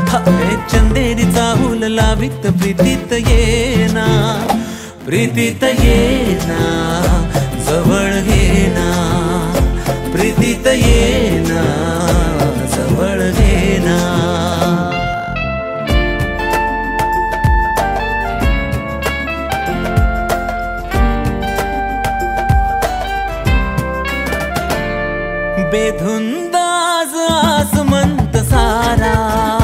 हाय चंदेरीचा हुल लावित प्रीतीत येना, प्रीतीत येना, जवळ येना, प्रीतीत येना, जवळ येना. बेधुंद आज आसमंत सारा